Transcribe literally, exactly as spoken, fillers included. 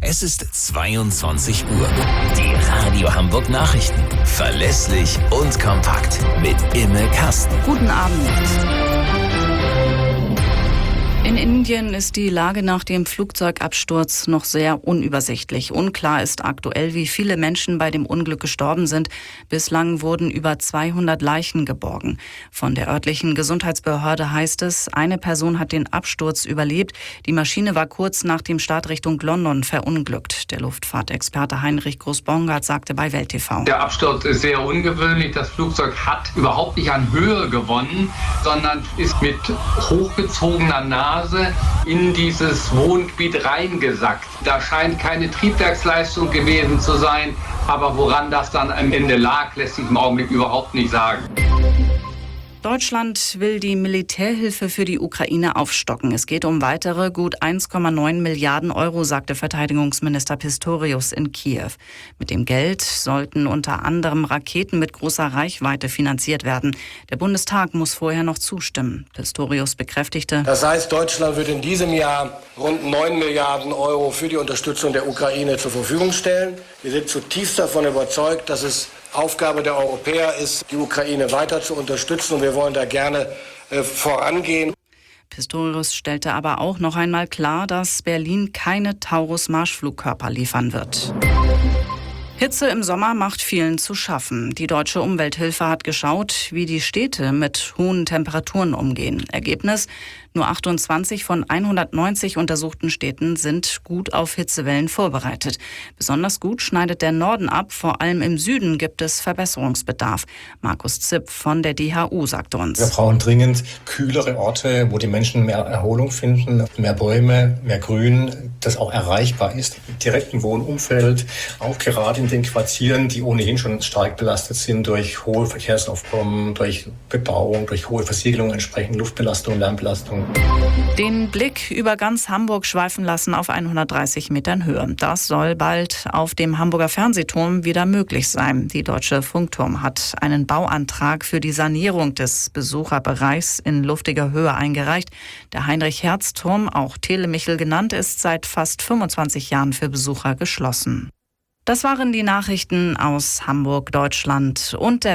Es ist zweiundzwanzig Uhr. Die Radio Hamburg Nachrichten. Verlässlich und kompakt. Mit Imme Kasten. Guten Abend. In Indien ist die Lage nach dem Flugzeugabsturz noch sehr unübersichtlich. Unklar ist aktuell, wie viele Menschen bei dem Unglück gestorben sind. Bislang wurden über zweihundert Leichen geborgen. Von der örtlichen Gesundheitsbehörde heißt es, eine Person hat den Absturz überlebt. Die Maschine war kurz nach dem Start Richtung London verunglückt. Der Luftfahrtexperte Heinrich Groß-Bongard sagte bei Welt T V. Der Absturz ist sehr ungewöhnlich. Das Flugzeug hat überhaupt nicht an Höhe gewonnen, sondern ist mit hochgezogener Nase in dieses Wohngebiet reingesackt. Da scheint keine Triebwerksleistung gewesen zu sein, aber woran das dann am Ende lag, lässt sich im Augenblick überhaupt nicht sagen. Deutschland will die Militärhilfe für die Ukraine aufstocken. Es geht um weitere gut eins Komma neun Milliarden Euro, sagte Verteidigungsminister Pistorius in Kiew. Mit dem Geld sollten unter anderem Raketen mit großer Reichweite finanziert werden. Der Bundestag muss vorher noch zustimmen. Pistorius bekräftigte: Das heißt, Deutschland wird in diesem Jahr rund neun Milliarden Euro für die Unterstützung der Ukraine zur Verfügung stellen. Wir sind zutiefst davon überzeugt, dass es Aufgabe der Europäer ist, die Ukraine weiter zu unterstützen, und wir wollen da gerne äh, vorangehen. Pistorius stellte aber auch noch einmal klar, dass Berlin keine Taurus-Marschflugkörper liefern wird. Hitze im Sommer macht vielen zu schaffen. Die Deutsche Umwelthilfe hat geschaut, wie die Städte mit hohen Temperaturen umgehen. Ergebnis: Nur achtundzwanzig von hundertneunzig untersuchten Städten sind gut auf Hitzewellen vorbereitet. Besonders gut schneidet der Norden ab. Vor allem im Süden gibt es Verbesserungsbedarf. Markus Zipp von der D H U sagte uns: Wir brauchen dringend kühlere Orte, wo die Menschen mehr Erholung finden, mehr Bäume, mehr Grün, das auch erreichbar ist. Im direkten Wohnumfeld, auch gerade in den Quartieren, die ohnehin schon stark belastet sind durch hohe Verkehrsaufkommen, durch Bebauung, durch hohe Versiegelung, entsprechend Luftbelastung, Lärmbelastung. Den Blick über ganz Hamburg schweifen lassen auf hundertdreißig Metern Höhe. Das soll bald auf dem Hamburger Fernsehturm wieder möglich sein. Die Deutsche Funkturm hat einen Bauantrag für die Sanierung des Besucherbereichs in luftiger Höhe eingereicht. Der Heinrich-Hertz-Turm, auch Telemichel genannt, ist seit fast fünfundzwanzig Jahren für Besucher geschlossen. Das waren die Nachrichten aus Hamburg, Deutschland und der